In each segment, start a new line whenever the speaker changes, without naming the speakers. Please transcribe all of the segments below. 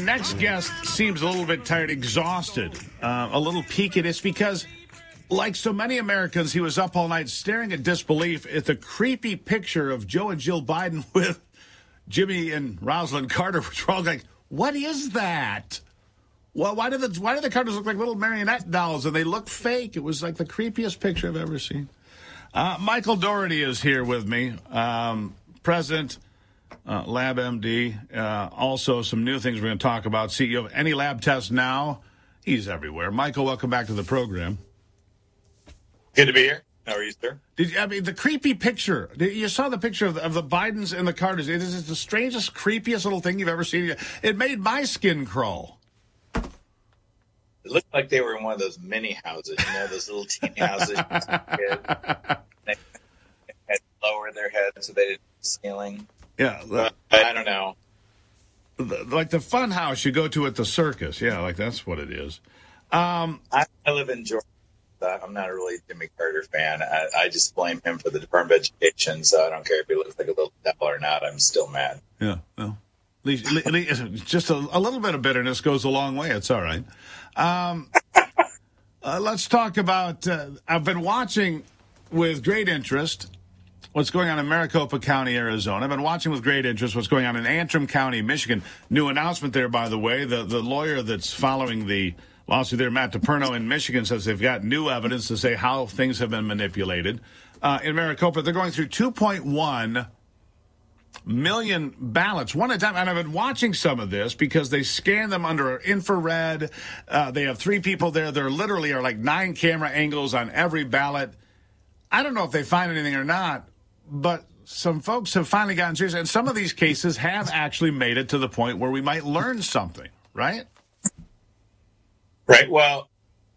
next guest seems a little bit tired, exhausted, a little peaked. It's because, like so many Americans, he was up all night staring in disbelief at the creepy picture of Joe and Jill Biden with Jimmy and Rosalind Carter, which were all like, what is that? Well, why do the Carters look like little marionette dolls and they look fake? It was like the creepiest picture I've ever seen. Michael Dougherty is here with me, President, LabMD. Also, some new things we're going to talk about. CEO of Any Lab Test Now. He's everywhere. Michael, welcome back to the program.
Good to be here. How are you, sir?
The creepy picture. You saw the picture of the Bidens and the Carters. It is the strangest, creepiest little thing you've ever seen. It made my skin crawl.
It looked like they were in one of those mini houses, those little teeny houses. They had to lower their heads so they didn't hit the ceiling.
Yeah.
I don't know.
Like the fun house you go to at the circus. Yeah, like that's what it is.
I live in Georgia. I'm not a really Jimmy Carter fan. I just blame him for the Department of Education, so I don't care if he looks like a little devil or not. I'm still mad.
Yeah, well, at least just a little bit of bitterness goes a long way. It's all right. Let's talk about, I've been watching with great interest what's going on in Maricopa County, Arizona. I've been watching with great interest what's going on in Antrim County, Michigan. New announcement there, by the way. The lawyer that's following the lawsuit there, Matt DePerno in Michigan, says they've got new evidence to say how things have been manipulated. In Maricopa, they're going through 2.1 million ballots, one at a time. And I've been watching some of this because they scan them under infrared. They have 3 people there. There literally are like 9 camera angles on every ballot. I don't know if they find anything or not, but some folks have finally gotten serious. And some of these cases have actually made it to the point where we might learn something, right?
Right. Well,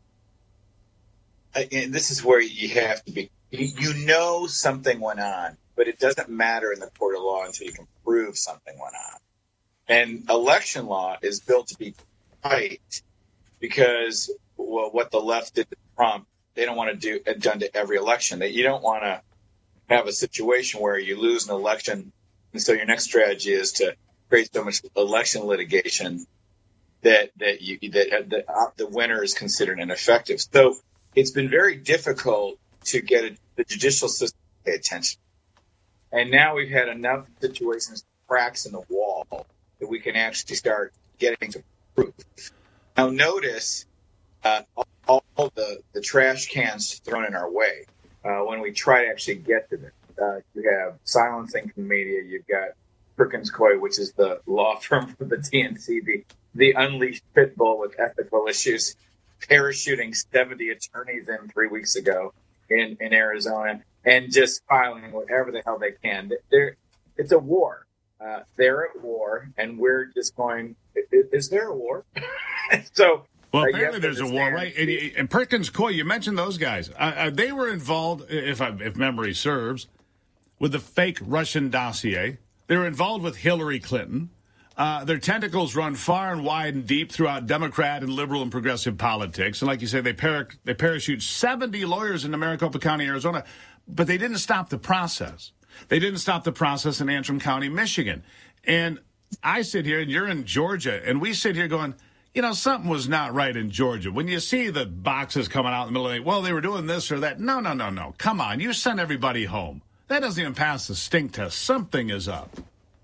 and this is where you have to be. Something went on, but it doesn't matter in the court of law until you can prove something went on. And election law is built to be tight because, what the left did to Trump, they don't want to do it done to every election. That you don't want to have a situation where you lose an election, and so your next strategy is to create so much election litigation that the winner is considered ineffective. So it's been very difficult to get the judicial system to pay attention. And now we've had enough situations, cracks in the wall, that we can actually start getting to proof. Now notice all the trash cans thrown in our way when we try to actually get to this. You have silencing from the media. You've got Perkins Coie, which is the law firm for the DNC, the unleashed pit bull with ethical issues, parachuting 70 attorneys in 3 weeks ago in Arizona and just filing whatever the hell they can. It's a war. They're at war, and we're just going, is there a war? So,
well, apparently there's a war, right? And Perkins Coie, you mentioned those guys. They were involved, if memory serves, with the fake Russian dossier. They were involved with Hillary Clinton. Their tentacles run far and wide and deep throughout Democrat and liberal and progressive politics. And like you say, they parachute 70 lawyers into Maricopa County, Arizona, but they didn't stop the process. They didn't stop the process in Antrim County, Michigan. And I sit here, and you're in Georgia, and we sit here going, something was not right in Georgia. When you see the boxes coming out in the middle of the night, well, they were doing this or that. No. Come on. You send everybody home. That doesn't even pass the stink test. Something is up.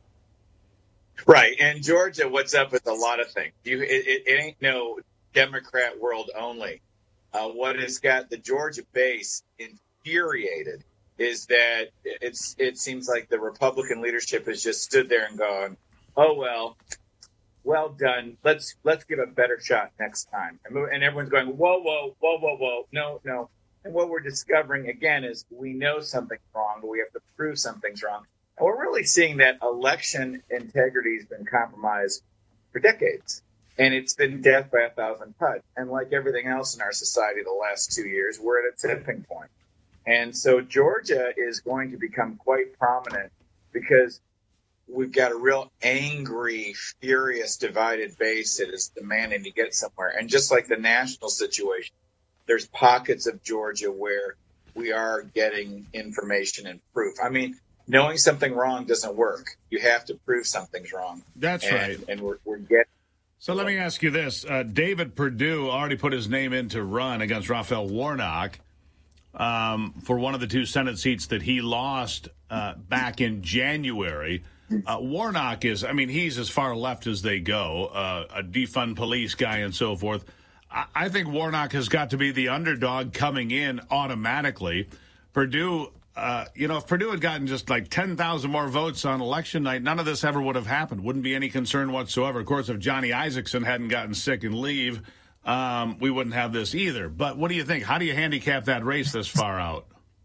Right. And Georgia, what's up with a lot of things. It ain't no Democrat world only. What has got the Georgia base infuriated is that it seems like the Republican leadership has just stood there and gone, oh, well done. Let's give a better shot next time. And everyone's going, whoa, no. And what we're discovering, again, is we know something's wrong, but we have to prove something's wrong. And we're really seeing that election integrity has been compromised for decades. And it's been death by 1,000 cuts. And like everything else in our society the last 2 years, we're at a tipping point. And so Georgia is going to become quite prominent because we've got a real angry, furious, divided base that is demanding to get somewhere. And just like the national situation, there's pockets of Georgia where we are getting information and proof. I mean, knowing something wrong doesn't work. You have to prove something's wrong.
That's right.
And we're getting
So let me ask you this. David Perdue already put his name in to run against Raphael Warnock for one of the two Senate seats that he lost back in January. Warnock is, he's as far left as they go, a defund police guy and so forth. I think Warnock has got to be the underdog coming in automatically. Perdue, if Perdue had gotten just like 10,000 more votes on election night, none of this ever would have happened. Wouldn't be any concern whatsoever. Of course, if Johnny Isakson hadn't gotten sick and leave, we wouldn't have this either. But what do you think? How do you handicap that race this far out?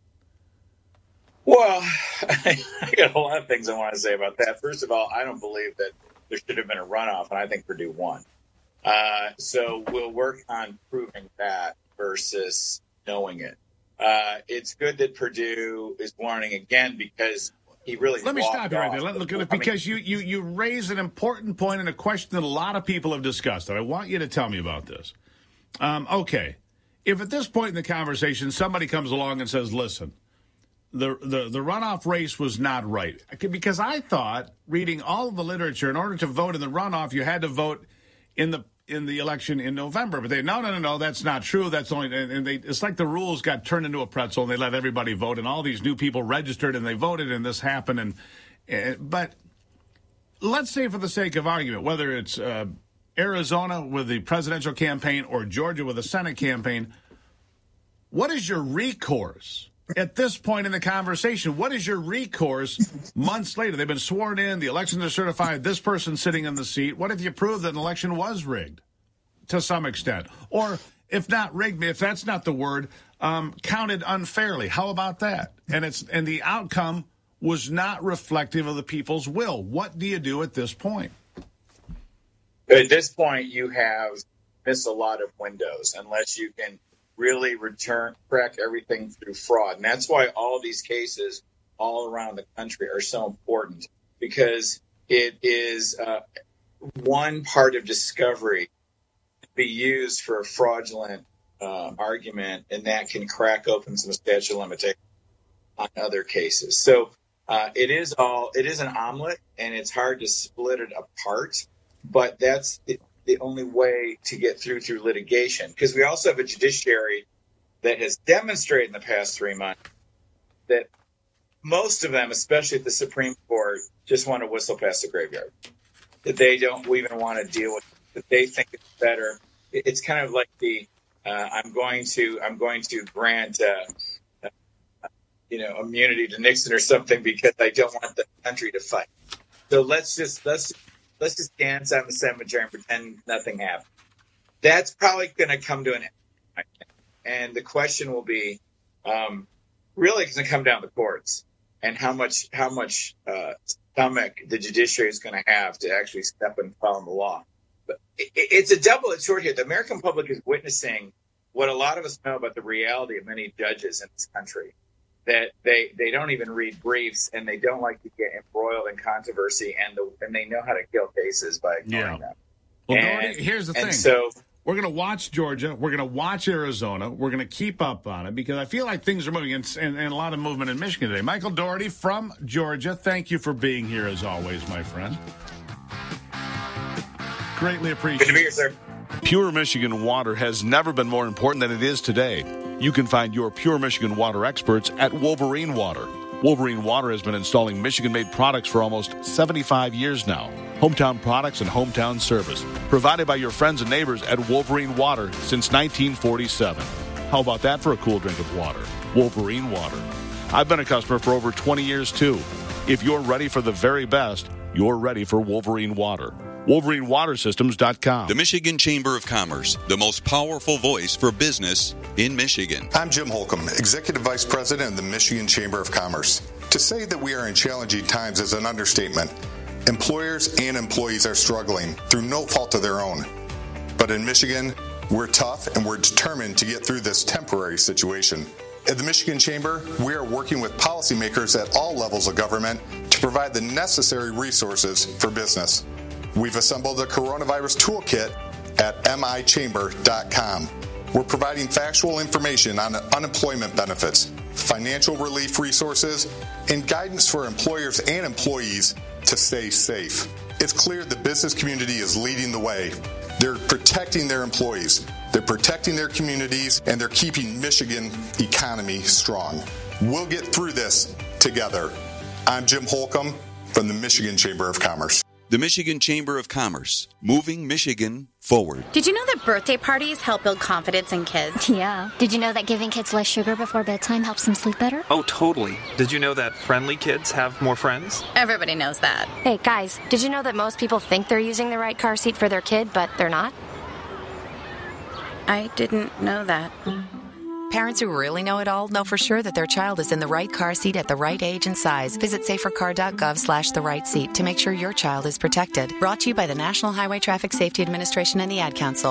Well, I got a lot of things I want to say about that. First of all, I don't believe that there should have been a runoff, and I think Perdue won. So we'll work on proving that versus knowing it. It's good that Perdue is warning again because he really
Let me stop you right there. Look at it because you raise an important point and a question that a lot of people have discussed, and I want you to tell me about this. Okay, if at this point in the conversation somebody comes along and says, listen, the runoff race was not right, because I thought, reading all of the literature, in order to vote in the runoff, you had to vote in the election in November. But they no, that's not true. That's only, and it's like the rules got turned into a pretzel, and they let everybody vote, and all these new people registered, and they voted, and this happened. But let's say, for the sake of argument, whether it's Arizona with the presidential campaign or Georgia with the Senate campaign, what is your recourse? At this point in the conversation, what is your recourse months later? They've been sworn in, the elections are certified, this person's sitting in the seat. What if you prove that an election was rigged to some extent? Or if not rigged, if that's not the word, counted unfairly. How about that? And the outcome was not reflective of the people's will. What do you do at this point?
At this point, you have missed a lot of windows unless you can really crack everything through fraud. And that's why all these cases all around the country are so important, because it is one part of discovery to be used for a fraudulent argument, and that can crack open some statute of limitations on other cases. So it is an omelet, and it's hard to split it apart, but that's the only way to get through litigation, because we also have a judiciary that has demonstrated in the past 3 months that most of them, especially at the Supreme Court, just want to whistle past the graveyard, that they don't even want to deal with it, that they think it's better. It's kind of like the I'm going to grant immunity to Nixon or something because I don't want the country to fight. So let's just dance on the cemetery and pretend nothing happened. That's probably going to come to an end. And the question will be, really, it's going to come down to the courts and how much stomach the judiciary is going to have to actually step and follow the law. But it's a double-edged sword here. The American public is witnessing what a lot of us know about the reality of many judges in this country, that they don't even read briefs, and they don't like to get embroiled in controversy, and they know how to kill cases by ignoring them.
Well, Doherty, here's the thing.
So
we're going to watch Georgia. We're going to watch Arizona. We're going to keep up on it because I feel like things are moving, and a lot of movement in Michigan today. Michael Doherty from Georgia, thank you for being here as always, my friend. Greatly appreciate it.
Good to be here, sir.
Pure Michigan water has never been more important than it is today. You can find your Pure Michigan water experts at Wolverine Water. Wolverine Water has been installing Michigan-made products for almost 75 years now. Hometown products and hometown service provided by your friends and neighbors at Wolverine Water since 1947. How about that for a cool drink of water? Wolverine Water. I've been a customer for over 20 years, too. If you're ready for the very best, you're ready for Wolverine Water. WolverineWaterSystems.com.
The Michigan Chamber of Commerce, the most powerful voice for business in Michigan.
I'm Jim Holcomb, Executive Vice President of the Michigan Chamber of Commerce. To say that we are in challenging times is an understatement. Employers and employees are struggling through no fault of their own. But in Michigan, we're tough and we're determined to get through this temporary situation. At the Michigan Chamber, we are working with policymakers at all levels of government to provide the necessary resources for business. We've assembled a coronavirus toolkit at michamber.com. We're providing factual information on unemployment benefits, financial relief resources, and guidance for employers and employees to stay safe. It's clear the business community is leading the way. They're protecting their employees, they're protecting their communities, and they're keeping Michigan economy strong. We'll get through this together. I'm Jim Holcomb from the Michigan Chamber of Commerce.
The Michigan Chamber of Commerce, moving Michigan forward.
Did you know that birthday parties help build confidence in kids?
Yeah. Did you know that giving kids less sugar before bedtime helps them sleep better?
Oh, totally. Did you know that friendly kids have more friends?
Everybody knows that.
Hey, guys, did you know that most people think they're using the right car seat for their kid, but they're not?
I didn't know that.
Parents who really know it all know for sure that their child is in the right car seat at the right age and size. Visit safercar.gov/the right seat to make sure your child is protected. Brought to you by the National Highway Traffic Safety Administration and the Ad Council.